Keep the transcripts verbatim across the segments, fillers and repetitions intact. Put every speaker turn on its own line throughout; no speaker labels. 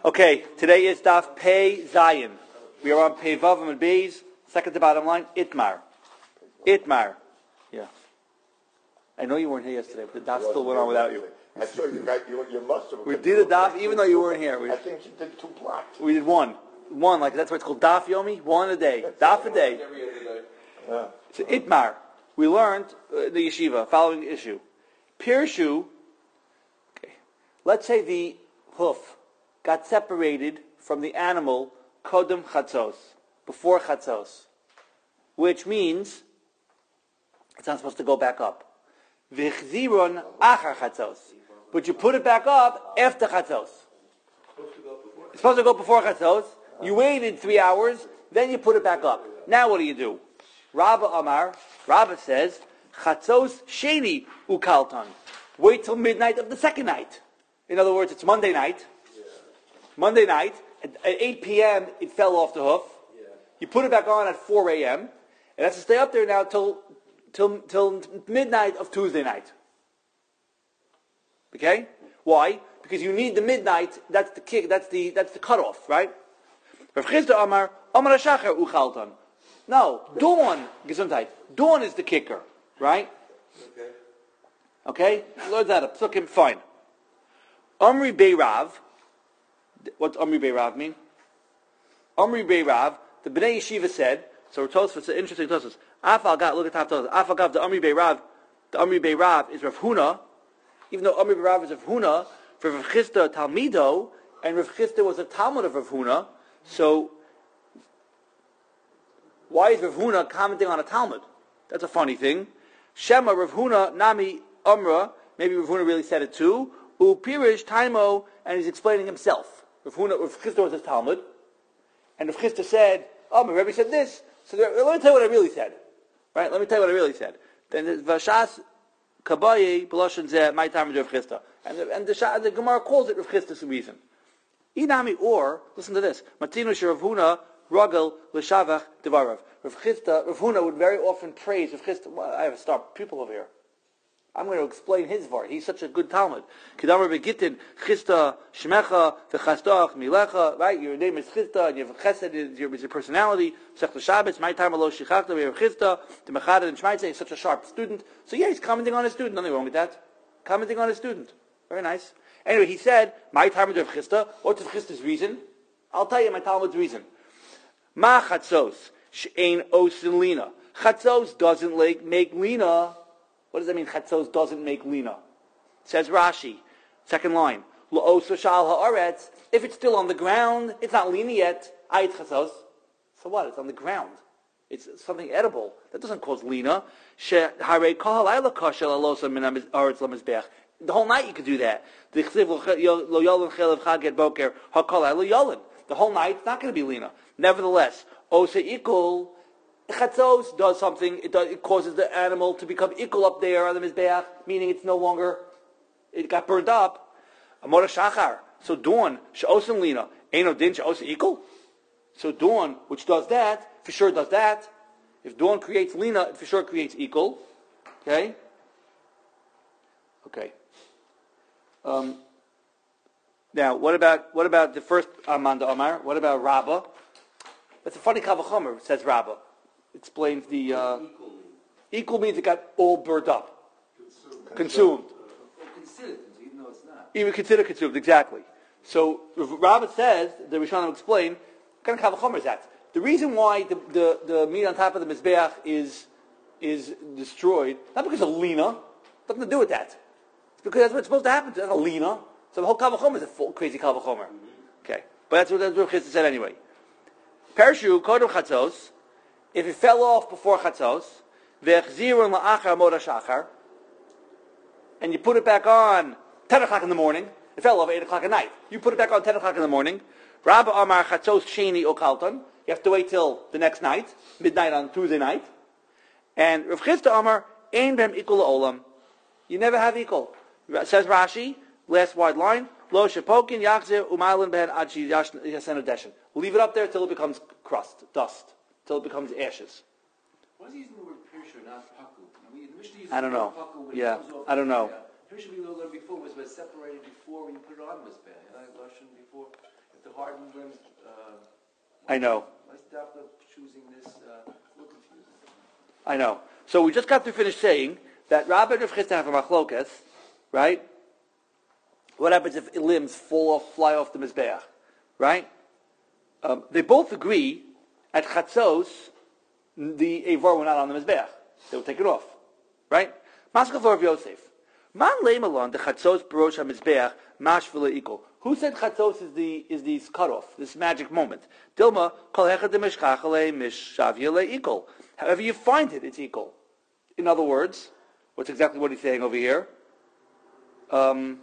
Okay, today is Daf Pei Zayin. We are on Pei Vav and Beis, second to bottom line, Itmar. Itmar. Yeah. I know you weren't here yesterday, but the Daf still went on without you.
I saw you got you, you must have.
We did a Daf even though you weren't here. We,
I think you did two blocks.
We did one. One, like that's why it's called Daf Yomi, one a day. Daf a day.
Yeah.
So Itmar. We learned uh, the yeshiva, following issue. Pirshu, okay, let's say the hoof got separated from the animal kodem chatzos, before chatzos, which means it's not supposed to go back up. Vichziron achar chatzos, but you put it back up after chatzos. It's supposed to go before chatzos. You waited three hours, then you put it back up. Now what do you do? Rabba Amar, Rabba says, chatzos sheni ukalton. Wait till midnight of the second night. In other words, it's Monday night. Monday night, at, at eight p.m., it fell off the hoof. Yeah. You put it back on at four a.m., it has to stay up there now till, till, till midnight of Tuesday night. Okay? Why? Because you need the midnight, that's the kick, that's the that's the cutoff, right? Rav Chisda Amar, Amar HaShachar Uchalton. No, dawn, Gesundheit. Dawn is the kicker, right? Okay. Okay? Learn that up. Psukim, fine. Amri Beirav. What's Amri Beirav mean? Amri Beirav, the Bnei Yeshiva said, so Tosfos, it's an interesting Tosfos. Afal got, look at top Tosfos. Afal got the Amri Beirav, the Amri Beirav is Rav Huna, even though Amri Beirav is Rav Huna, for Rav Chisda Talmido, and Rav Chisda was a Talmud of Rav Huna, so why is Rav Huna commenting on a Talmud? That's a funny thing. Shema Rav Huna Nami Amra, maybe Rav Huna really said it too, U Pirish Taimo, and he's explaining himself. Rav Huna, Rav Chisda was his Talmud, and Rav Chisda said, "Oh, my Rebbe said this." So there, let me tell you what I really said. Right? Let me tell you what I really said. Then Vashas Kabaye Beloshen Zeh my time Rav Chisda, and the, and the, the Gemara calls it Rav Chisda's reason. Inami or listen to this. Matinu Rav Huna Ragel L'Shavach Devarav. Rav Chisda, Rav Huna would very often praise Rav Chisda. Well, I have a star pupil over here. I'm going to explain his vart. He's such a good Talmud. Kedamar begitin Chisda Shmecha v'Chastach Milecha. Right, your name is Chisda, and you have Chesed is your, is your personality. Sech Shabbos, my time alo Shichachta. We have Chisda. The Mechad and Shmaitze is such a sharp student. So yeah, he's commenting on his student. Nothing wrong with that. Commenting on his student. Very nice. Anyway, he said, my Talmud of Chisda. What's Rav Chisda's reason? I'll tell you my Talmud's reason. Ma chatzos she'ein osin lina. Chatzos doesn't like, make lina. What does that mean? Chatzos doesn't make lina. Says Rashi, second line. La'osa shal haaretz. If it's still on the ground, it's not lina yet. Ayit chatzos. So what? It's on the ground. It's something edible. That doesn't cause lina. She'harei kol halayla kashel alosa min haaretz lamizbech. The whole night you could do that. The whole night it's not going to be lina. Nevertheless, osa ikul chatzos does something. It does. It causes the animal to become ikul up there on the mizbeach, meaning it's no longer. It got burned up. Amor shachar. So dawn she'osin lina ain't din she'osa ikul. So dawn, which does that, for sure does that. If dawn creates lina, it for sure creates ikul. Okay. Okay. Um, now, what about what about the first Amanda Omar? What about Rabbah? That's a funny kavachomer, says Rabbah. Explains the uh, equal means it got all burned up, consumed. consumed.
Or considered, even though it's not.
Even considered consumed, exactly. So Rabbah says, the Rishonim explain, what kind of kavachomer is that? The reason why the, the, the meat on top of the mizbeach is is destroyed, not because of lina, nothing to do with that. Because that's what's supposed to happen to a lina. So the whole kavachomer is a full, crazy kavachomer. Mm-hmm. Okay, but that's what that's what Chisda said anyway. Pershu kodem chatzos. If it fell off before chatzos, vechzirun la'achar moda shachar, and you put it back on ten o'clock in the morning. It fell off eight o'clock at night. You put it back on ten o'clock in the morning. Rabba Amar chatzos sheni okalton. You have to wait till the next night, midnight on Tuesday night. And Rav Chisda Amar ein bem ikul olam. You never have equal. Says Rashi, last wide line, Lo shepokin yachzir u'malin ben ad yasenu deshen. Leave it up there till it becomes crust, dust, till it becomes ashes.
Why is he using the word pirshu, not paku? I mean, the Mishnah uses
I don't know.
Paku when
Yeah,
it comes off
I don't know.
Pirshu we learned before was was separated before when you put it on was bad. Like Lashon before. hardened limbs. Uh,
I know.
why is Dafka choosing this? Uh, it's a little confusing.
I know. So we just got to finish saying that Rabbi and Rav Chisda have a machlokas, right? What happens if limbs fall off, fly off the mizbeach, right? Um, they both agree at Chatzos, the Eivar were not on the mizbeach; they would take it off, right? Maskal for Rav Yosef. Man leimalon the Chatzos barosh hamizbeach mashvila equal. Who said Chatzos is the is the cutoff, this magic moment? Dilma kol hechad demishchachale mishavya equal. However you find it, it's equal. In other words, what's exactly what he's saying over here? Um,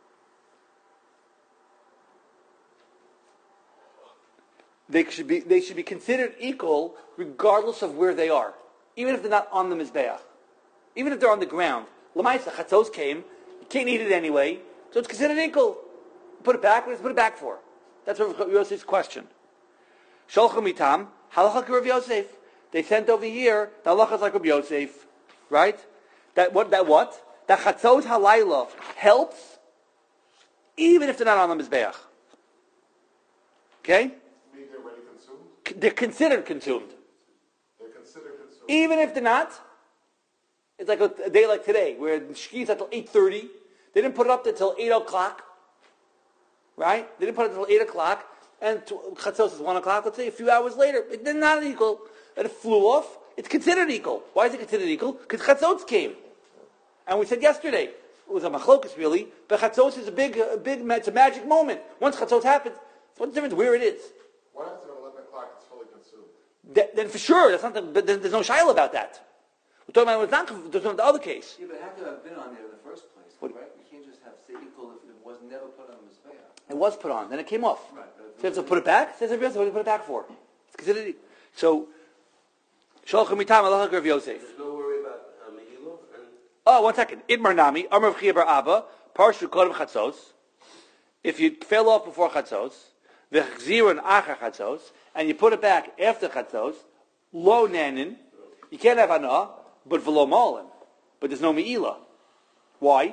they should be they should be considered equal regardless of where they are, even if they're not on the mizbeach, even if they're on the ground. Lamaisa chatzos came, you can't eat it anyway, so it's considered equal. Put it back. What does it put it back for? That's Rav Yosef's question. Sholcha mitam halacha Rav Yosef. They sent over here the halacha is like Rav Yosef, right? That what? That what? That chatzos halayla helps, even if they're not on the mizbeach. Okay.
Mean they're already consumed?
They're considered consumed.
They're considered consumed.
Even if they're not. It's like a, a day like today, where Shki's until eight thirty. They didn't put it up until eight o'clock. Right? They didn't put it until eight o'clock. And Chatzos is one o'clock, let's say, a few hours later. It did not equal. And it flew off. It's considered equal. Why is it considered equal? Because Chatzos came. And we said yesterday, it was a machlokus really, but Chatzos is a big, a big, it's a magic moment. Once Chatzos happens, what's the difference where it is?
What happens at eleven o'clock it's fully consumed?
That, then for sure, that's not the, but there's no shaila about that. We're talking about what's not, there's no, the other case.
Yeah, but it had to have been on there in the first place,
What?
right? You can't just have say equal if it was never put on the mizbeach.
It was put on, then it came off.
Right, but
So you have to put it back? Says everybody else, what do you put it back for? It's considered, so, Sholcha mitam halacha Rav Yosef.
There's no worry about uh, Mehilo and
Oh, one second. Idmar Nami, Amar Chia Bar Abba, Parshu Kodem Chatzos. If you fell off before Chatzos, V'chzirun Achar Chatzos, and you put it back after Chatzos, Lo Nanin, you can't have Anah, but V'lo Molim. But there's no Me'ilah. Why?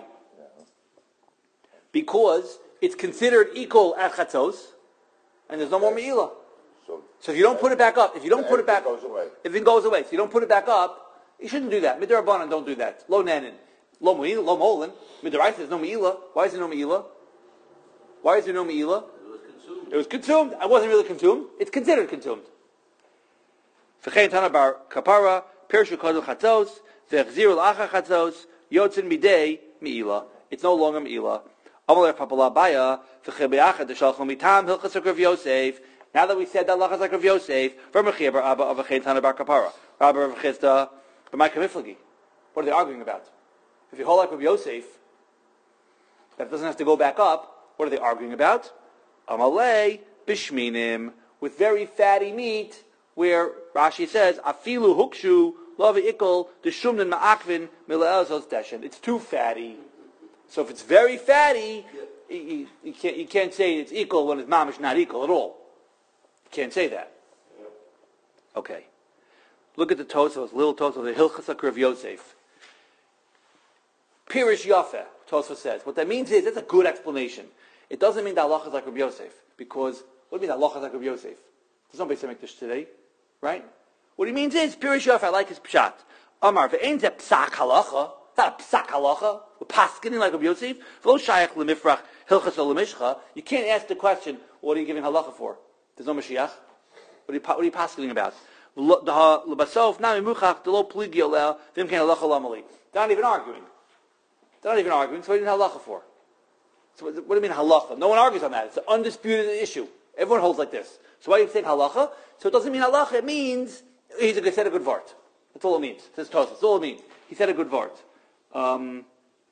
Because it's considered equal at Chatzos, and there's no more Me'ilah.
So,
So if you don't put it back up, if you don't put it back,
everything goes away.
if it goes away, so you don't put it back up, you shouldn't do that. Midrabanan don't do that. Lo nanin, lo me'ilah, lo molin. Midraisa there's no me'ilah. Why is there no me'ilah? Why is there no me'ilah?
it was consumed.
It was consumed. I wasn't really consumed. It's considered consumed. V'chein tana bar kapara pirshu kodel chatzos v'echziru l'achar chatzos yotzin midei me'ilah. It's no longer me'ilah. Amalei papala baya v'chebeachad d'shalchom mitam hilchas Rav Yosef. Now that we said that lachas like Rav Yosef, from Rav Abba of V'chein tana bar kapara, Rabbi Rav Chisda, b'may kamiflagi. What are they arguing about? If you hold like Rav Yosef, that doesn't have to go back up. What are they arguing about? Amalei bishminim, with very fatty meat, where Rashi says afilu hukshu lava ikol deshumnin ma'akvin milaelzos deshen. It's too fatty. So if it's very fatty, you, you, you can't you can't say it's equal when it's mamish not equal at all. You can't say that. Okay. Look at the Tosfos, little Tosfos, the Hilchas Rav Yosef. Pirish Yafeh, Tosfos says. What that means is, that's a good explanation. It doesn't mean that Allah is like Rav Yosef, because, what do you mean that Allah is like Rav Yosef? There's no Beis HaMikdash today, right? What he means is, Pirish Yafeh, I like his pshat. Amar, ve'ein ze psak halacha, it's not a psak halacha, we're paskening like Rav Yosef, v'lo shayach lemifrach Hilchas lemishcha, you can't ask the question, what are you giving halacha for? There's no Mashiach. What are you, what are you paskening about? They're not even arguing. They're not even arguing, so what do you need halacha for? So what do you mean halacha? No one argues on that. It's an undisputed issue. Everyone holds like this. So why are you saying halacha? So it doesn't mean halacha, it means he's a, he said a good vart. That's all it means. Says Tosfos. That's all it means. He said a good vart. Um,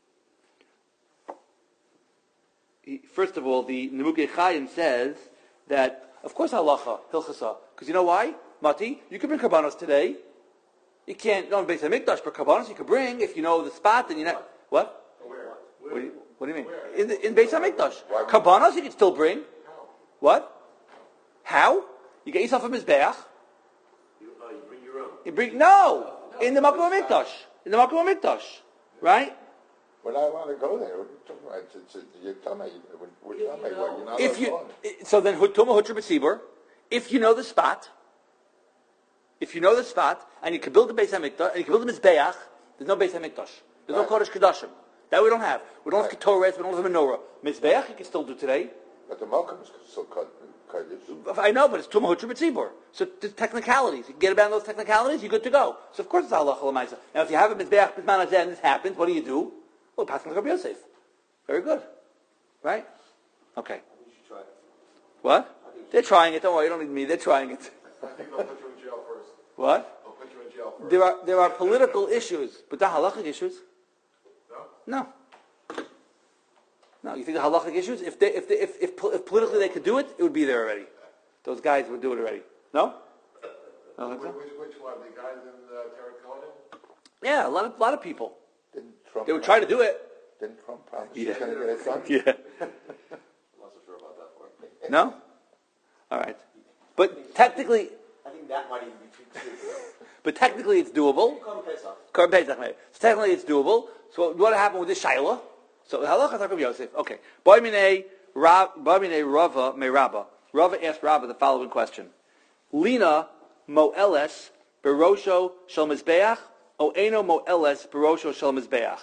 he, first of all, the Nemukei Chaim says that of course halacha, hilchasa. Because you know why? Mati, you can bring karbanos today. You can't, don't Beis HaMikdash, but karbanos you can bring if you know the spot and you know. What?
Where?
What do you, what do you mean? In, the, in Beis HaMikdash. Karbanos you can still bring. What? How? You get yourself a mizbeach.
You, uh, you bring your own.
You bring, no! In the Makom HaMikdash. In the Makom HaMikdash. Right?
We're not allowed to go there. What are you talking about? It's, it's, it's, you're telling me, we're telling me what, you're not
If
allowed
you,
to go there.
so then hutuma hutra b'tzibur, if you know the spot, if you know the spot, and you can build a Beis HaMikdash, and you can build a Mizbeach, there's no Beis HaMikdash. There's
Right.
no Kodesh Kodashim. That we don't have. We don't have
Right.
Ketoret, we don't have a menorah. Mizbeach you can still do today.
But the Malcolm is still cut, Kaddish.
I know, but it's Tumah Hutra B'tzibur. So the technicalities. You can get about those technicalities, you're good to go. So of course it's halacha l'maisa. Now if you have a Mizbeach B'zman Hazeh and this happens, what do you do? Well, pass on to Rabbi Yosef. Very good. Right? Okay.
You should try it.
What? They're trying it. Don't worry, you don't need me. They're trying it.
I think they'll put you in jail first.
What?
They'll put you in jail first.
There are there are political issues, but the halachic issues?
No?
No. No, you think the halachic issues? If they, if, they, if, if, if politically they could do it, it would be there already. Those guys would do it already. No? No,
Which,
think so?
which, which one? The guys in uh, Terracotta?
Yeah, a lot of, lot of people.
Didn't Trump,
They would try to do it.
didn't Trump promise
Yeah.
he's going to get it done?
Yeah.
I'm not so sure about that one.
No? All right. But technically,
I think that might even be too soon.
but technically it's doable.
Come Pesach.
Korban Pesach, maybe. So technically it's doable. So what happened with this Shaila? So halacha Rabbi Yosef. Okay. Boimine Rava me Rabba. Rava asked Rabba the following question: Lina moeles berosho shel mizbeach o eno moeles berosho shel mizbeach.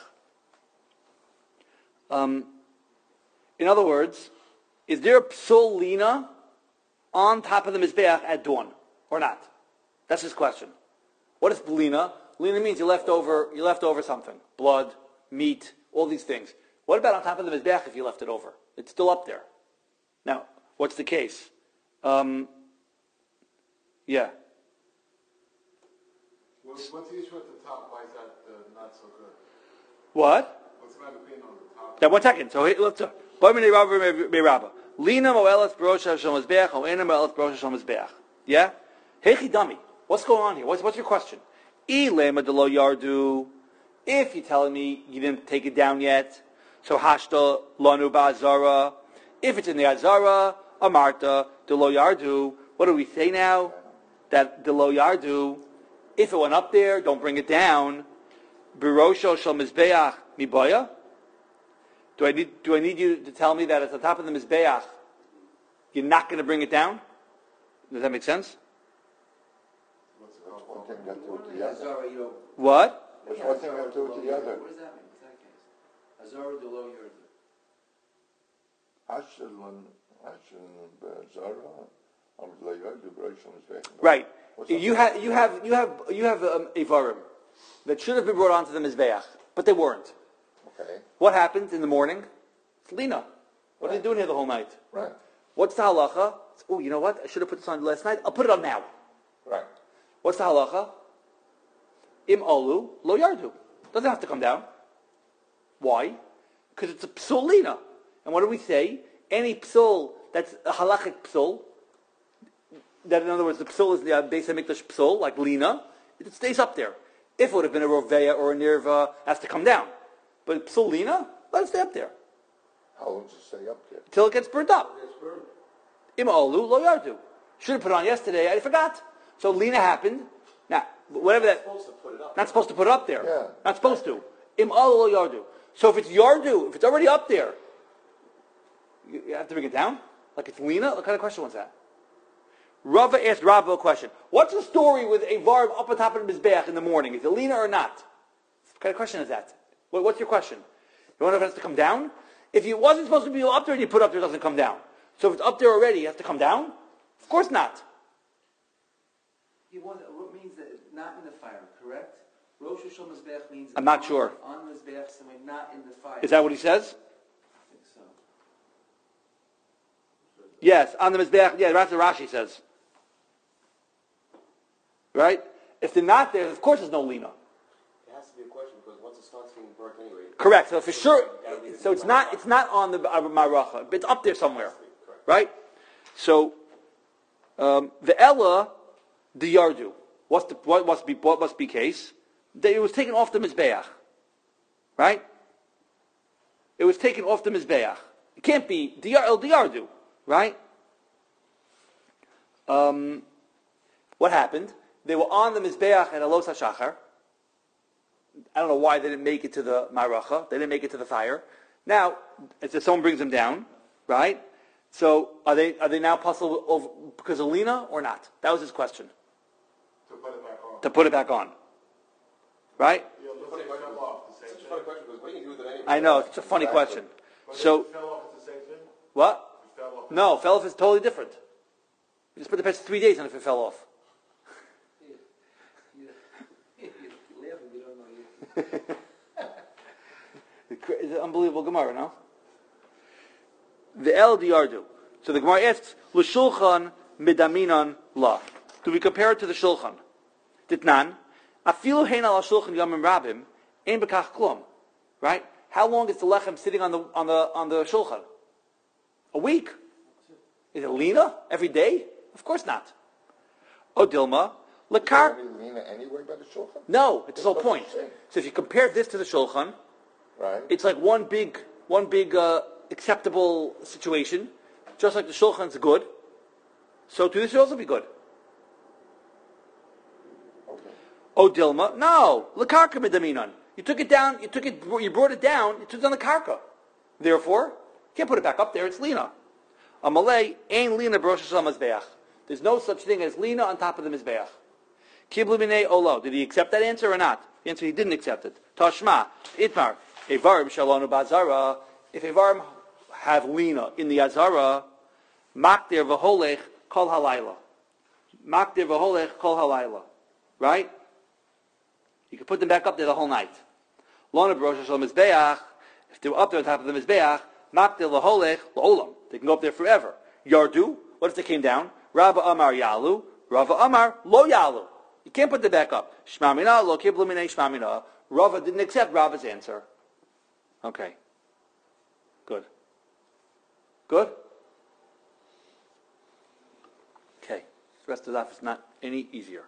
Um, in other words, is there a psul lina on top of the mizbeach at dawn or not? That's his question. What is lina? Lina means you left over you left over something, blood, meat, all these things. What about on top of the mizbeach if you left it over? It's still up there. Now, what's the case? Um, yeah.
What's, what's the issue at the top? Why is that uh, not so good?
What?
What's the matter being on the top?
Now, one second. So, hey, let's. Boimine Rabba me Rabba. Lina moelas berosha shel mizbeach o eno moelas berosha shel mizbeach. Yeah. Hechi dami. What's going on here? What's, what's your question? Ilema de lo yardu. If you're telling me you didn't take it down yet, so hashta lanu ba'azara. If it's in the azara, amarta de lo yardu. What do we say now? That de lo yardu. If it went up there, don't bring it down. Birosho shel mizbeach mibaya. Do I need do I need you to tell me that at the top of the mizbeach you're not going to bring it down? Does that make sense?
What's it
What's
called?
one thing got to do with the other?
Azara, you know.
What?
What's one thing got to do with the other?
What does that mean? What's that case? Azara de lo yardu.
Hashem, Hashem, Zara, I'm like, I do Bereshit Mizbeach.
Right.
What's up?
You have you have you have you have um, Avarim that should have been brought onto the mizbeach, but they weren't.
Okay,
What happened in the morning? It's Lina. What are you
Right.
doing here the whole night?
right,
What's the halacha? Oh, you know what? I should have put this on last night. I'll put it on now.
right.
What's the halacha? Im olu lo yardu. Doesn't have to come down. Why? Because it's a psul lina. And what do we say? Any psul that's a halachic psul, that in other words the psul is the uh, Beis HaMikdash psul, like lina, it stays up there. If it would have been a roveya or a nirva, it has to come down. But psul lina, let it stay up there
How long does it stay up there?
till it gets burnt up.
It's burned.
Im olu lo yardu. Should have put it on yesterday. I forgot. So lina happened. Now, whatever that.
Supposed to put it up.
Not supposed to put it up there.
Yeah.
Not supposed to. Im olu lo yardu. So if it's yardu, if it's already up there, you, you have to bring it down. Like it's lina. What kind of question was that? Rava asked Rava a question. What's the story with a varv up on top of the mizbeach in the morning? Is it lina or not? What kind of question is that? What, what's your question? You want it has to come down? If it wasn't supposed to be up there and you put it up there, it doesn't come down. So if it's up there already, it has to come down? Of course not.
It was, what means that it's not in the fire, correct? Rosh Hashanah Mizbeach means...
I'm not
on-
sure.
On Mizbeach, somewhere not in the fire.
Is that what he says?
I think so.
Yes, on the Mizbeach, yeah, that's what Rashi says. Right? If they're not there, of course there's no lina.
It has to be a question because once it starts getting burnt anyway.
Correct. So for sure, so it's not it's not on the uh, maracha, but it's up there somewhere, right? So um, the Ella, the Yardu. What's the what must be what must be case? That it was taken off the mizbeach, right? It was taken off the mizbeach. It can't be the El Yardu, right? Um, what happened? They were on the mizbeach at Alos HaShachar, I don't know why they didn't make it to the maracha. They didn't make it to the fire. Now, it's if someone brings them down, right? So are they are they now puzzled over, because of lina or not? That was his question.
To put it back on.
To put it back on, right?
Yeah, let's say it fell off, the same
Such a
thing.
funny question because what do you do with it anyway?
I know it's a funny
Exactly.
question.
But
So
if it fell off, it's the same thing?
what?
If it fell off.
No, fell off is totally different. You just put the past three days on if it fell off.
You, you, you laugh and you don't know. You,
It's an unbelievable Gemara, no? The El Diardu. So the Gemara asks, L'shulchan midaminon la. Do we compare it to the shulchan? Ditnan, afilu hein al shulchan yamim rabim, ein bekach klum. Right? How long is the lechem sitting on the on the on the shulchan? A week. Is it lina every day? Of course not. Odilma, lekar.
Is there any lina anyway by the shulchan?
No, it's the whole
That's
point.
what I'm saying.
So if you compare this to the shulchan,
Right?
it's like one big, one big uh, acceptable situation. Just like the shulchan's good, so too this should also be good.
Okay.
Oh, Dilma, no, lekarka midaminon. You took it down. You took it. You brought it down. You took it on the karka. Therefore, you can't put it back up there. It's lina. A malay ain't lina broshes on mizbeach. There's no such thing as lina on top of the mizbeach. Kiblu minei olo. Did he accept that answer or not? The answer he didn't accept it. Tashma itmar evarim shalonu bazara. If evarim have lina in the azara, makdir v'holech kol halayla. Makdir v'holech kol halayla. Right? You can put them back up there the whole night. Lona b'rosh hashem mizbeach. If they were up there on top of the mizbeach, makdir v'holech l'olam. They can go up there forever. Yardu. What if they came down? Rabba Amar Yalu. Rava Amar Lo Yalu. You can't put them back up. Shmamina lo kiblu minei shmamina. Rava didn't accept Rava's answer. Okay. Good. Good? Okay. The rest of that is not any easier.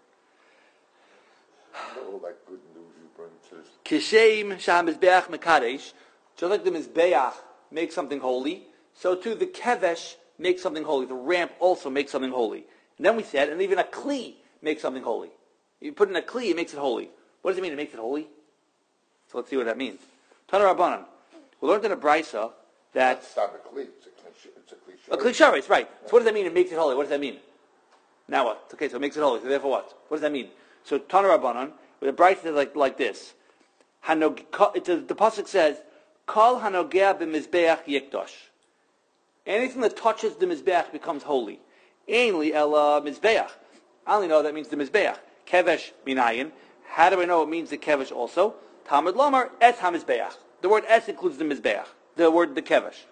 All that good news you bring to this.
Kishem shah mizbeach mekadesh. Just like the mizbeach makes something holy, so too the kevesh makes something holy. The ramp also makes something holy. And then we said, and even a kli makes something holy. You put in a kli, it makes it holy. What does it mean? It makes it holy. So let's see what that means. Tana Rabbanan. We learned in a brisa that
That's not a cliche. It's a cliche. It's a cliche.
a klishara, it's right. So what does that mean? It makes it holy. What does that mean? Now what? Okay, so it makes it holy. So therefore what? What does that mean? So Tana Rabbanan, with a brisa is like like this. Hanog, it, the, the pasuk says, "Kol hanogea b'mizbeach yikdosh." Anything that touches the mizbeach becomes holy. Ainli ela mizbeach. I only know that means the mizbeach. Kevesh minayin. How do I know it means the kevesh also? Talmud Lomar es hamizbeach. The word es includes the mizbeach. The word the kevesh.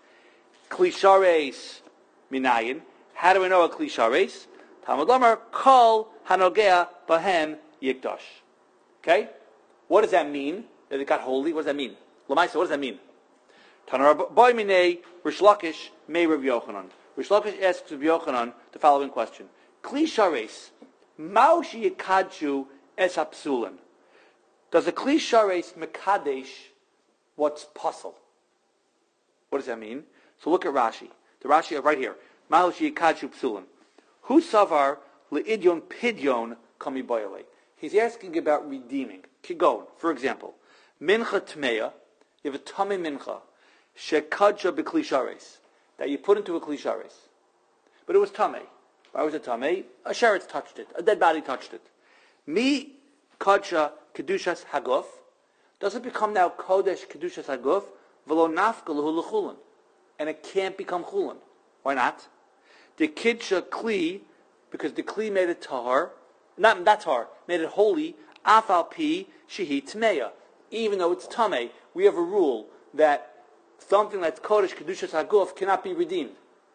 Klishares minayin. How do I know a klishares? Talmud Lomar kol hanogea bahem yikdosh. Okay? What does that mean? That it got holy? What does that mean? Lamaisa, what does that mean? Tanar boy minei Rish Lakish may Rav Yochanan. Rish Lakish asks Rav Yochanan the following question: Kli shares maushi yikadchu es hapsulan. Does a kli shares mekadesh what's puzzle? What does that mean? So look at Rashi. The Rashi right here. Maushi yikadchu psulan. Who savar leidyon pidyon kami boyale? He's asking about redeeming. Kigon, for example, mincha tmeya. You have a tame mincha. Shekadja b'klishares, that you put into a klishares. But it was tame. Why was it tame? A sheretz touched it. A dead body touched it. Mi kadsha kedushas haguf. Does it become now kodesh kedushas haguf? V'lo nafka lehu l'chulin. And it can't become chulin. Why not? The kidsha kli, because the kli made it tahar, not that tahar, made it holy, afal pi shehi tmeya. Even though it's tame, we have a rule that something that's kodesh kedushas haguf cannot be redeemed.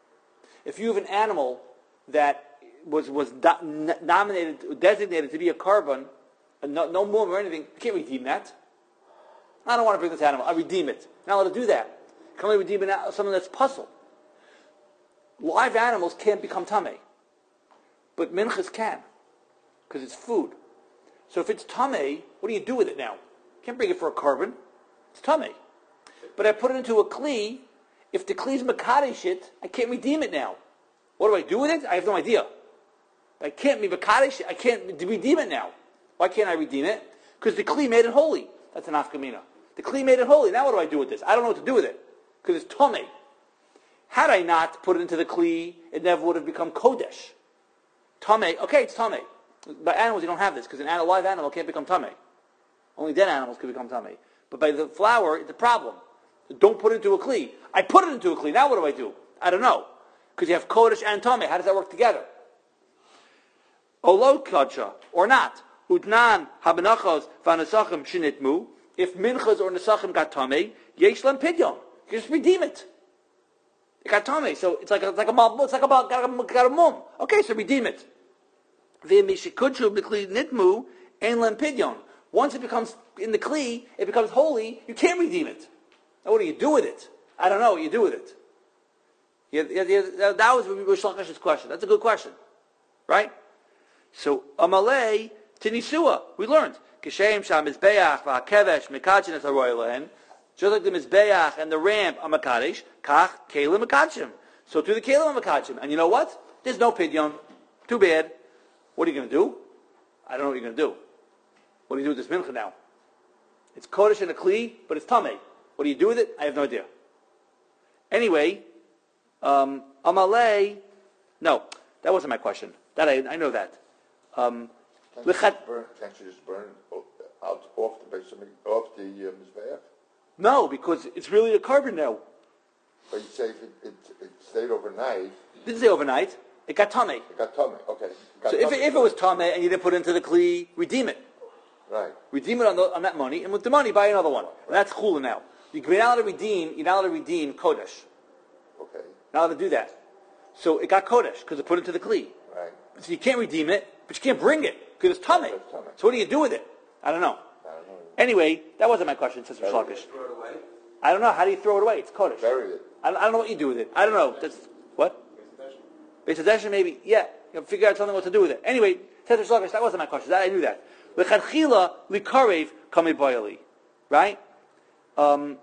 If you have an animal that was was do, nominated, designated to be a carbon, no, no more or anything, you can't redeem that. I don't want to bring this animal. I redeem it. You're not allowed to do that. You can only redeem it, something that's puzzle. Live animals can't become tameh, but minchas can, because it's food. So if it's tameh, what do you do with it now? You can't bring it for a carbon. It's tameh. But I put it into a kli. If the kli's makadesh it, I can't redeem it now. What do I do with it? I have no idea. I can't be makadesh. I can't redeem it now. Why can't I redeem it? Because the kli made it holy. That's an afkamina. The kli made it holy. Now what do I do with this? I don't know what to do with it because it's tomei. Had I not put it into the kli, it never would have become kodesh. Tomei, okay, it's tomei. By animals, you don't have this because an animal, live animal can't become tomei. Only dead animals can become tomei. But by the flour, it's a problem. Don't put it into a kli. I put it into a kli. Now what do I do? I don't know. Because you have kodesh and tomei. How does that work together? Olo kadsha, or not. Utnan habenachos vanasachim shinitmu. If minchas or nesachim got tomei, yesh lem pidyon. You just redeem it. It got tomei, so it's like a, it's like a mal, it's like a got a, got a mum. Okay, so redeem it. V'mishikudchu b'kli nitmu ein lem pidyon. Once it becomes in the kli, it becomes holy. You can't redeem it. Now, what do you do with it? I don't know what you do with it. Yeah, yeah, yeah, that was Rish Lakish's question. That's a good question, right? So amalei tinisua, we learned kishem sham mizbeach va'kevesh mikachin es haroy lehen. Just like the mizbeach and the ram are makadesh, kach kelim makachim. So to the kelim makachim, and you know what? There's no pidyon. Too bad. What are you going to do? I don't know what you're going to do. What do you do with this mincha now? It's kodesh and a kli, but it's tamei. What do you do with it? I have no idea. Anyway, um, amalei. No, that wasn't my question. That I, I know that. Um,
Can't you just burn, can't you just burn out off the base of the, off the uh, mizbeach?
no, because it's really a carbon now.
But you say if it, it, it stayed overnight,
It didn't say overnight. It got tamei.
it got tummy. Okay. It got
So if it,
tummy.
if it was tamei and you didn't put it into the kli, redeem it.
Right.
Redeem it on, the, on that money, and with the money buy another one. And that's chula now. You're not allowed to redeem. You're not allowed to redeem kodesh.
Okay.
Not allowed to do that. So it got kodesh because it put it into the kli.
Right.
So you can't redeem it, but you can't bring it because it's tamei.
It's tamei.
So what do you do with it? I don't know.
I don't know.
Anyway, that wasn't my question, Sister
Bury
Shalkish.
Throw it away.
I don't know. How do you throw it away? It's kodesh.
Bury it.
I don't, I don't know what you do with it. I don't know. That's what. Beis Hadeshen, maybe. Yeah, you figure out something what to do with it. Anyway, Sister Shalkish, that wasn't my question. That I knew that. L'chadchila likarev kami boyali, right? Um,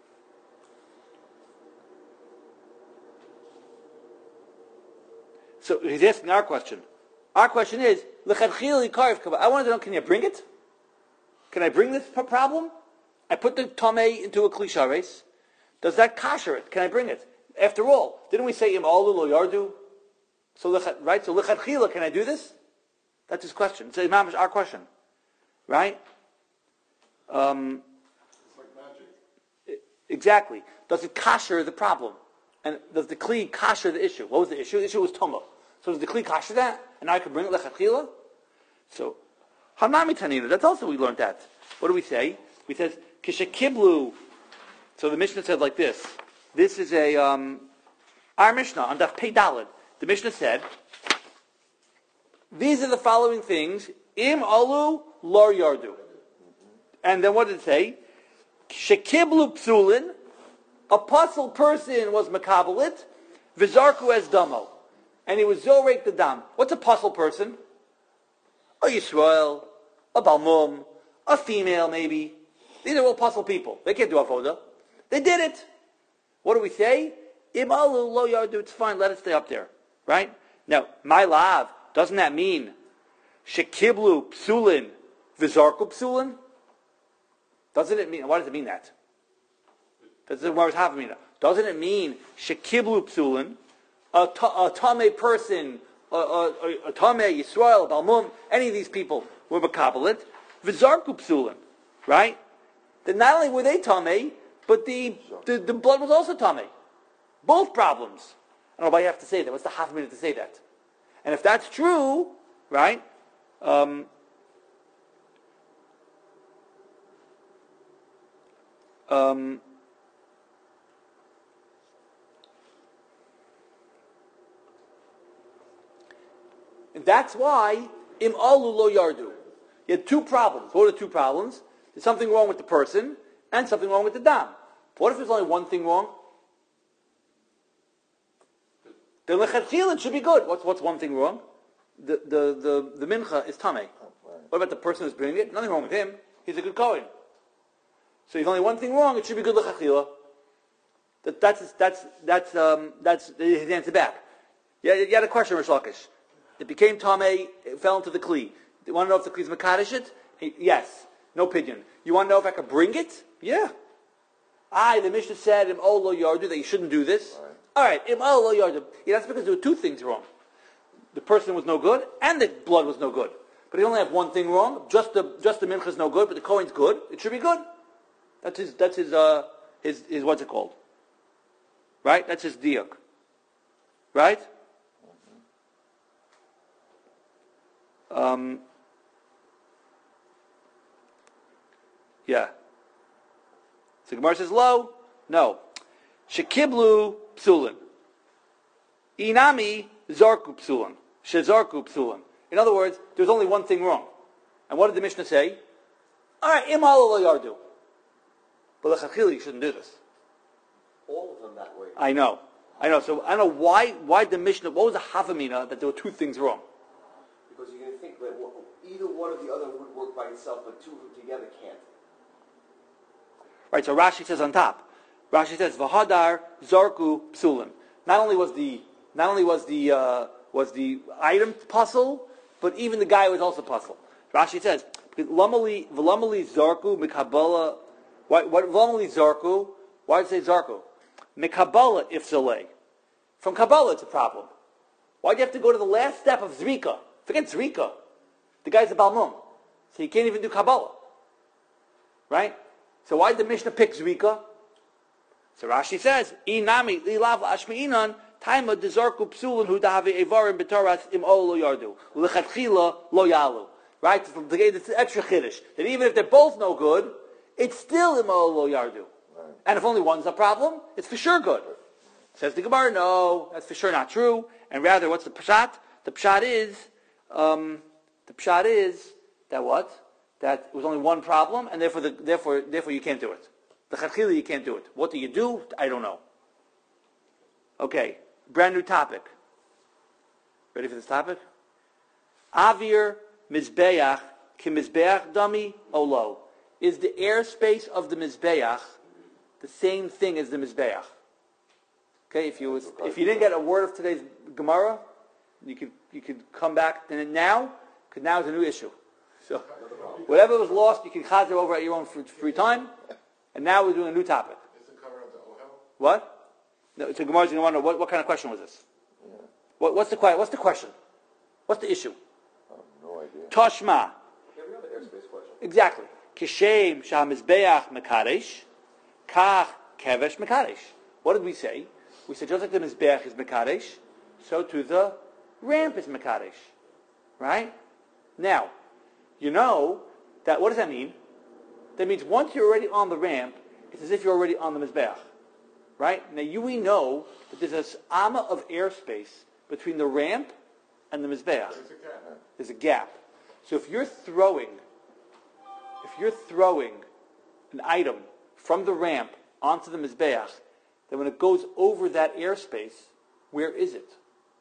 so he's asking our question. Our question is l'chadchila likarev kami. I wanted to know: can you bring it? Can I bring this problem? I put the tamei into a kli shares. Does that kasher it? Can I bring it? After all, didn't we say im alu lo yardu? So right. So l'chadchila, can I do this? That's his question. It's Imam, our question. Right? Um,
It's like magic.
exactly. Does it kasher the problem? And does the kli kasher the issue? What was the issue? The issue was tumah. So does the kli kasher that? And now I can bring it lechatchila? So, hanami tanina. That's also, we learned that. What do we say? We says, kishakiblu. So the Mishnah said like this. This is a, um, our Mishnah, on Daf Pei Daled. The Mishnah said, these are the following things. Im alu lor yardu. And then what did it say? Shekiblu psulin. A puzzle person was makabelit. Vizarku as damo. And he was zorek the dam. What's a puzzle person? A Yisrael. A balmum. A female maybe. These are all puzzle people. They can't do avoda. They did it. What do we say? Im alu lo yardu. It's fine. Let it stay up there. Right? Now, my lav. Doesn't that mean shekiblu psulin vizarku psulin? Doesn't it mean? Why does it mean that? Does it mean? Doesn't it mean shekiblu psulin, a tamei person, a, a, a tamei Yisrael, balmum, any of these people were makabelit vizarku psulin, right? Then not only were they tamei, but the, the the blood was also tamei. Both problems. I don't know why you have to say that. What's the half minute to say that? And if that's true, right, um, um, that's why im alu lo yardu. You had two problems. What are the two problems? There's something wrong with the person and something wrong with the dam. What if there's only one thing wrong? The lechatchila should be good. What's what's one thing wrong? The the the, the mincha is tamei. What about the person who's bringing it? Nothing wrong with him. He's a good kohen. So if only one thing wrong, it should be good lechatchila. That that's that's that's um that's his answer back. Yeah, you had a question, Rish Lakish. It became tamei. It fell into the kli. You want to know if the kli is makadosh it? He, yes. No pidyon. You want to know if I could bring it? Yeah. I, the Mishnah said, Im ol lo yardu, that you shouldn't do this.
Right.
All right, Im ol lo yardu. Yeah, that's because there were two things wrong. The person was no good, and the blood was no good. But he only have one thing wrong. Just the just the mincha is no good, but the Kohen's good. It should be good. That's his. That's his. Uh, his. His. What's it called? Right. That's his diuk. Right. Um. Yeah. So Gemara says low. No. Shekiblu psulin. Inami zarku psulin. Shezarku psulin. In other words, there's only one thing wrong. And what did the Mishnah say? All right, im lo yardu. But lechatchila, you shouldn't do this.
All of them that way.
I know. I know. So I don't know why Why the Mishnah, what was the havamina that there were two things wrong?
Because you're going to think that either one or the other would work by itself, but two of them together can't.
Right, so Rashi says on top. Rashi says, V'hadar zarku psulin. Not only was the, not only was the, uh, was the item puzzle, but even the guy was also puzzle. Rashi says, V'lamali zarku mikabala. What, what, V'lamali zarku? Why did it say zarku? Mikabala ifzaleh. From Kabbalah it's a problem. Why do you have to go to the last step of Zrika? Forget Zrika. The guy's a Balmum. So he can't even do Kabbalah. Right? So why did the Mishnah pick Zrika? So Rashi says, Inami lilav ashmi'inan taima dezarku psulun hu dahavi evarim b'toras im ol lo yardu u'lechatchila lo yalu. Right? It's the extra chiddush that even if they're both no good, it's still im ol lo yardu. Right. And if only one's a problem, it's for sure good. Says the Gemara, no, that's for sure not true. And rather, what's the pshat? The pshat is, um, the pshat is that what? That it was only one problem, and therefore, the, therefore, therefore, you can't do it. The chachili, you can't do it. What do you do? I don't know. Okay, brand new topic. Ready for this topic? Avir mizbeach ki mizbeach dami olo. Is the airspace of the mizbeach the same thing as the mizbeach? Okay, if you was, if you didn't get a word of today's Gemara, you could you could come back and now, because now is a new issue. So whatever was lost, you can chazer over at your own free, free time. And now we're doing a new topic.
Is the cover of the Ohel?
What? No, so Gemara's going to wonder what, what kind of question was this? Yeah. What, what's the what's the question? What's the issue?
I have no idea.
Toshma.
Every other airspace question.
Exactly. Kishem shamizbeach mekadesh, kach kevesh mekadesh. What did we say? We said just like the mizbeach is mekadesh, so too the ramp is mekadesh. Right? Now, you know that, what does that mean? That means once you're already on the ramp, it's as if you're already on the mizbeach. Right? Now, you we know that there's this amma of airspace between the ramp and the mizbeach.
There's a gap.
There's a gap. So if you're throwing, if you're throwing an item from the ramp onto the mizbeach, then when it goes over that airspace, where is it?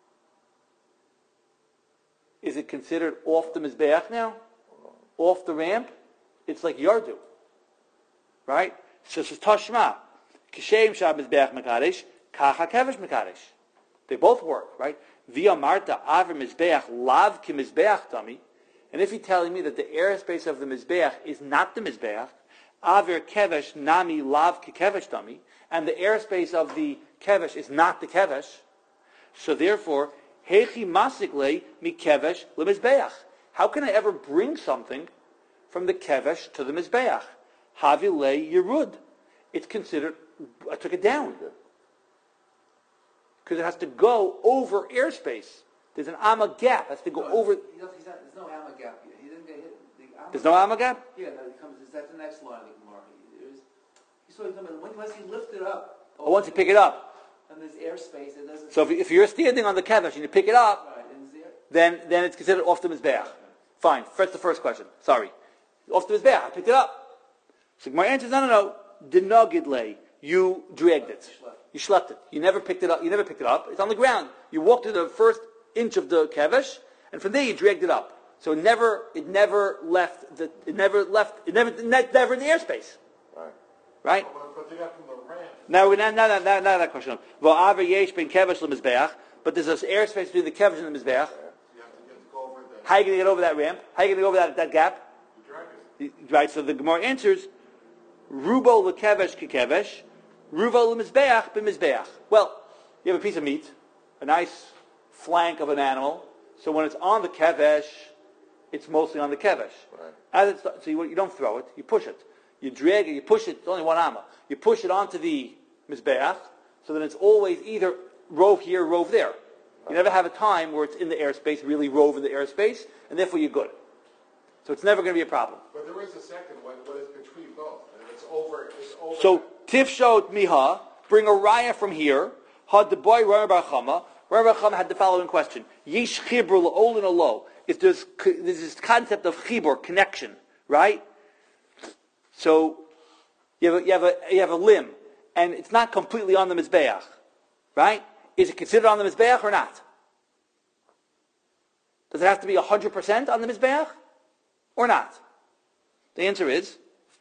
Is it considered off the mizbeach now? Off the ramp? It's like yardu. Right? So it's tashma. Kishem shab mizbeach mekadesh, kacha kevesh mekadesh. They both work, right? Via marta aver mizbeach lav ki mizbeach dami. And if you're telling me that the airspace of the mizbeach is not the mizbeach, aver kevesh nami lav ki kevesh dami, and the airspace of the kevesh is not the kevesh, so therefore, hechi masikle mi kevesh le mizbeach. How can I ever bring something from the kevesh to the mizbeach? Havile yerud. It's considered, I took it down. Because it has to go over airspace. There's an amma gap. It has to go
No,
over.
He doesn't, he's not, there's no amma gap here. He didn't get hit. The amma
There's no amma gap?
Yeah, no, it comes, that's the next line of the Gemara. There's, he saw him, when- once he lifted up.
Or once you pick it up.
And there's airspace, it doesn't.
So if, if you're standing on the kevesh and you pick it up,
Right, and it's there.
then, then it's considered off the mizbeach. Fine. That's the first question. Sorry. Off the mizbeach. I picked it up. So my answer is no, no, no. Denogidle. You dragged it. You schlepped it. You never picked it up. You never picked it up. It's on the ground. You walked to the first inch of the kevesh, and from there you dragged it up. So it never, it never left the, it never left, it never, it never in the airspace.
Right.
Right?
But, but they got from the ramp.
Now, now, now, now, now, now that question. V'aver yesh ben kevesh lemizbeach, but there's this airspace between the kevesh and the mizbeach.
You have to get to go over that.
How are you going to get over that ramp? How are you going to get over that, that gap?
You drag it.
Right, so the Gemara answers, Rubo lekevesh kekevesh, Ruvo lemizbeach b'mizbeach. Well, you have a piece of meat, a nice flank of an animal, so when it's on the kevesh, it's mostly on the kevesh.
Right.
As it's, so you, you don't throw it, you push it. You drag it, you push it, it's only one amma. You push it onto the mizbeach, so that it's always either rove here, rove there. You never have a time where it's in the airspace, really rove in the airspace, and therefore you're good. So it's never going to be a problem.
But there is a second one, what is between both? And it's over, it's over.
So, tifshot miha, bring a raya from here, had the boy Rami Bar Chama. Rami Bar Chama had the following question. Yish chibur la'olin alo. If there's, there's this concept of chibur, connection, right? So, you have a, you have a, you have a limb, and it's not completely on the mizbeach, right? Is it considered on the mizbeach or not? Does it have to be one hundred percent on the mizbeach or not? The answer is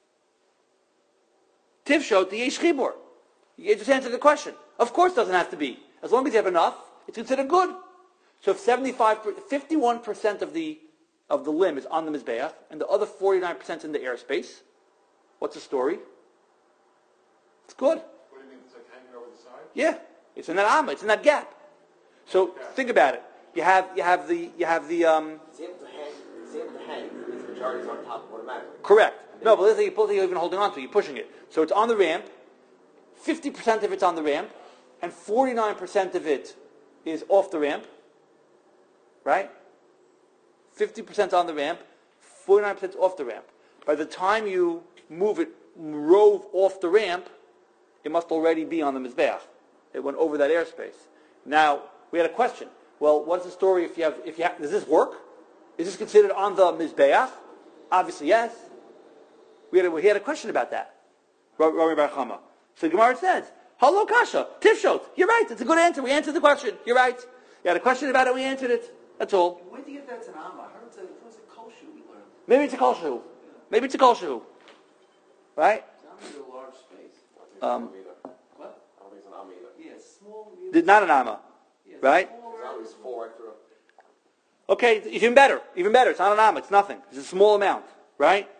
tifshot the yesh chibur. You just answered the question. Of course it doesn't have to be. As long as you have enough, it's considered good. So if seventy-five, fifty-one percent of the of the limb is on the mizbeach and the other forty-nine percent in the airspace, what's the story? It's good.
What do you mean, it's like hanging over the side?
Yeah. It's in that amma, it's in that gap. So think about it. You have you have the you have the um
It's able to hang, it's able to hang, because the majority is on top automatically.
correct. No, but let's say you pull you're even holding on to it, you're pushing it. So it's on the ramp, fifty percent of it's on the ramp, and forty-nine percent of it is off the ramp. Right? fifty percent on the ramp, forty-nine percent off the ramp. By the time you move it, rove off the ramp, it must already be on the mizbeach. It went over that airspace. Now, we had a question. Well, what's the story if you have, if you have, does this work? Is this considered on the mizbeach? Obviously, yes. We had a, we had a question about that. Rami Bar Chama. So the Gemara says, Hello Kasha, Tifshot. You're right, it's a good answer. We answered the question. You're right. You had a question about it, we answered it. That's all.
Where do you get that to Amma? I heard it's a, it was a kosher we learned.
Maybe it's a kol shehu. Maybe it's a kol shehu. Right?
It's a large space.
Um,
What?
I don't think it's an amma either.
Yeah, it's small. Really,
Did not an amma.
yeah, it's
right?
small
It's
around
it's four right through.
Okay, even better. Even better. It's not an amma. It's nothing. It's a small amount. Right?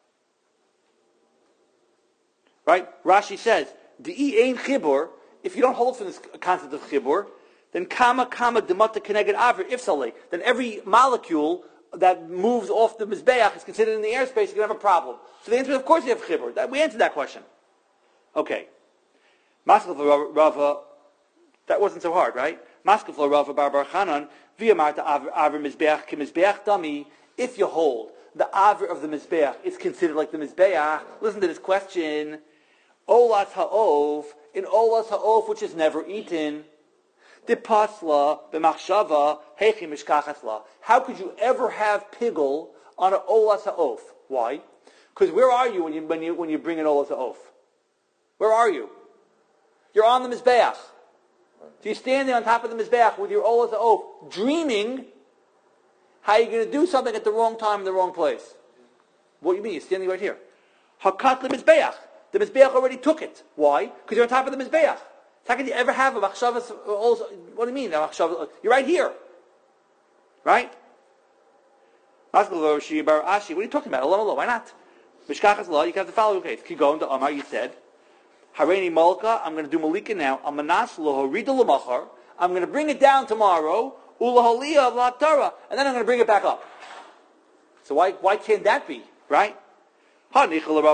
Right? Rashi says, D'i ein chibur, if you don't hold from this concept of chibur, then kama kama demata keneged avir ifsale. Then every molecule that moves off the mizbeach is considered in the airspace, you're going to have a problem. So the answer is, of course you have chibur. That, we answered that question. Okay. Maskef Rava, that wasn't so hard, right? Maskef Rava bar bar chanan, via marta avir mizbeach ki mizbeach dami. If you hold the avir of the mizbeach is considered like the mizbeach, listen to this question. Olas ha'ov, in olas ha'ov, which is never eaten, de pasla b'machshava heichi mishkachasla. How could you ever have pigul on an olas ha'ov? Why? Because where are you when you when you when you bring an olas ha'ov? Where are you? You're on the mizbeach. So you're standing on top of the mizbeach with your olas ha'ov, dreaming how you're going to do something at the wrong time in the wrong place. What do you mean? You're standing right here. Hakat le mizbeach. The Mizbeach already took it. Why? Because you're on top of the Mizbeach. How can you ever have a machshavas? What do you mean? A machshavas? You're right here. Right? What are you talking about? Allah, Allah. Why not? Mishkachas law, you can have the following case. Kigon to Amar, you said, Hareini Malka, I'm going to do Malika now. Amanas lo horida l'machar. I'm going to bring it down tomorrow. Ulaholiyah v'laktara. And then I'm going to bring it back up. So why, why can't that be? Right? That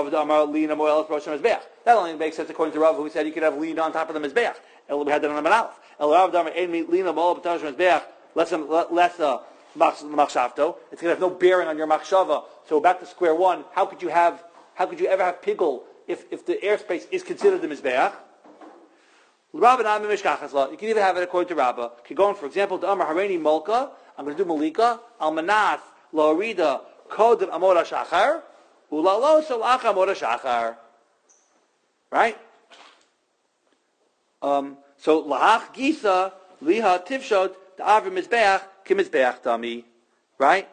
only makes sense according to Rav, who said you could have lean on top of the mizbeach. We had that on the Manalef. Less machshavto. It's going to have no bearing on your machshava. So back to square one. How could you have? How could you ever have pigul if, if the airspace is considered the mizbeach? You can even have it according to Rabbah. Going, for example, to Amar Hareini Molka. I'm going to do Malika. Almanas Lorida Kodem Amora Shachar. Right? Um, so lahach gisa liha tifshot the avir mizbeach ki mizbeach dami. Right?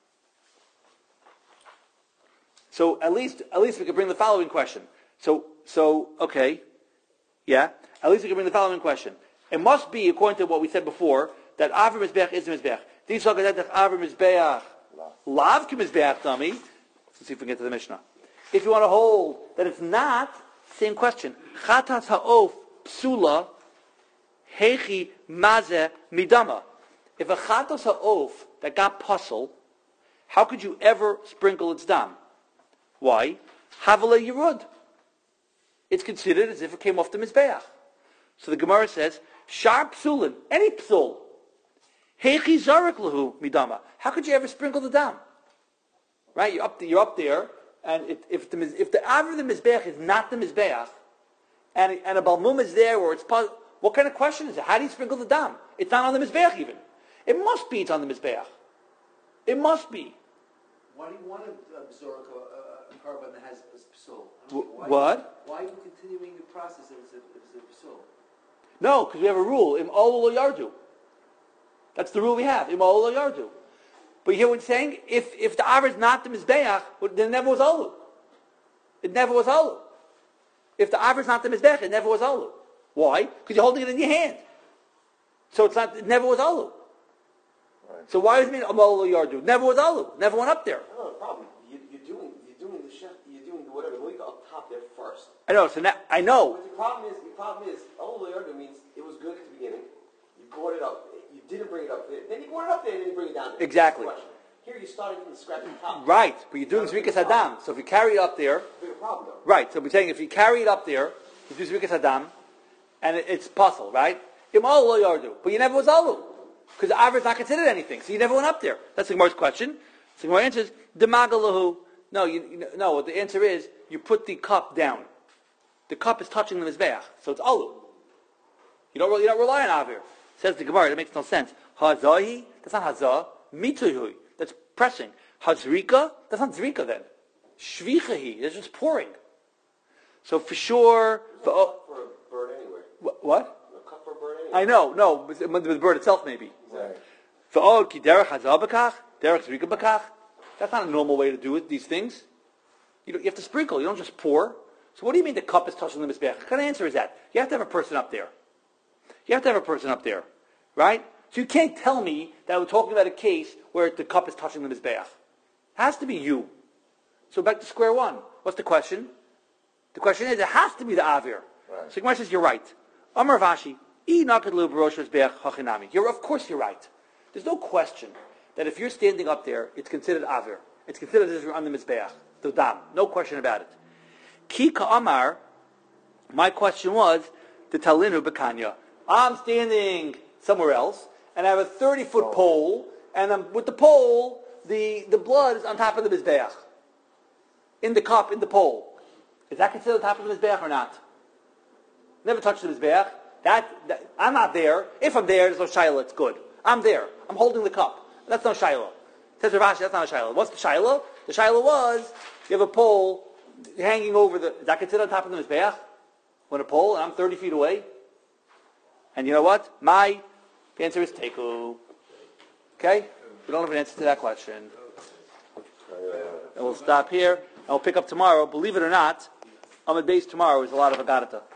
So at least at least we could bring the following question. So so okay, yeah. At least we could bring the following question. It must be according to what we said before that avir mizbeach is the mizbeach. These are avir mizbeach lav ki mizbeach dami. Let's see if we can get to the Mishnah. If you want to hold that it's not, same question. Chatas ha'of psula hechi maze midama. If a chatas ha'of that got puzzle, how could you ever sprinkle its dam? Why? Havale yirud. It's considered as if it came off the mizbeach. So the Gemara says, Shar psulin, any psul. Hechi zarik lahu midama. How could you ever sprinkle the dam? Right? You're up there, you're up there and it, if the if the aver of the mizbeach is not the mizbeach, and and a balmum is there where it's puzzle, what kind of question is it? How do you sprinkle the dam? It's not on the mizbeach even. It must be it's on the mizbeach. It must be.
Why do you want to absorb a, a carbon that has a psul?
Why, what?
Why are you continuing the process if it's a, if it's a psul?
No, because we have a rule. Im olu lo yardu. That's the rule we have. Im olu lo yardu. But you hear what I'm saying? If if the aver is not the mizbeach, then it never was olu. It never was olu. If the aver is not the mizbeach, it never was olu. Why? Because you're holding it in your hand. So it's not. It never was olu.
Right.
So why does it mean im olu lo yardu? Never was olu. Never went up there.
No, the problem. You, you're doing you're doing the chef. You're doing whatever. Look up top there first.
I know. So now I know.
But the problem is, the problem is, oh, Leonardo means it was good at the beginning. You brought it up. You didn't bring it up there. Then you brought it up there, and then you bring it down there.
Exactly.
Here you're starting from the scratch at the top.
Right, but you're doing Zrikas Hadam. So if you carry it up there,
Bigger problem though.
right. So we're saying if you carry it up there, you do Zrikas Hadam, and it, it's puzzle, right? Im olu lo yardu. But you never was alu. Because the aver is not considered anything. So you never went up there. That's the Gemara's question. So the Gemara answers, Demagalahu. No, you, you, no, the answer is, you put the cup down. The cup is touching the Mizbeach. So it's alu. You don't, you don't rely on aver. Says the Gemara, that makes no sense. Hazahi, that's not hazah. Mitzuhui, that's pressing. Hazrika, that's not zrika then. Shvichahi, that's just pouring. So for sure,
There's
for,
no
oh,
cup for a bird anyway.
wh- what?
No cup for a bird anyway.
I know, no, with with the bird itself maybe.
Right.
For oh, ki derech hazah b'kach, derech zrika b'kach. That's not a normal way to do it. These things, you don't, you have to sprinkle. You don't just pour. So what do you mean the cup is touching the mizbeach? What kind of answer is that? You have to have a person up there. You have to have a person up there, right? So you can't tell me that we're talking about a case where the cup is touching the mizbeach. It has to be you. So back to square one. What's the question? The question is, it has to be the avir.
Right.
So Gemara says, you're right. Amar Vashi, I nakad lu b'rosh mizbeach hachinami. You're, of course you're right. There's no question that if you're standing up there, it's considered avir. It's considered as if you're on the mizbeach, the dam. No question about it. Ki ka'amar, my question was, the talinu b'kanya. I'm standing somewhere else, and I have a thirty-foot pole, and I'm, with the pole, the, the blood is on top of the mizbeach. In the cup, in the pole. Is that considered on top of the mizbeach or not? Never touched the mizbeach. That, that, I'm not there. If I'm there, there's no shiloh, it's good. I'm there. I'm holding the cup. That's no shiloh. Says Rav Ashi, that's not a shiloh. What's the shiloh? The shiloh was, you have a pole hanging over the, is that considered on top of the mizbeach? When a pole, and I'm thirty feet away? And you know what? My, the answer is teku. Okay? We don't have an answer to that question. And we'll stop here, and we'll pick up tomorrow. Believe it or not, on the base tomorrow is a lot of Agadata.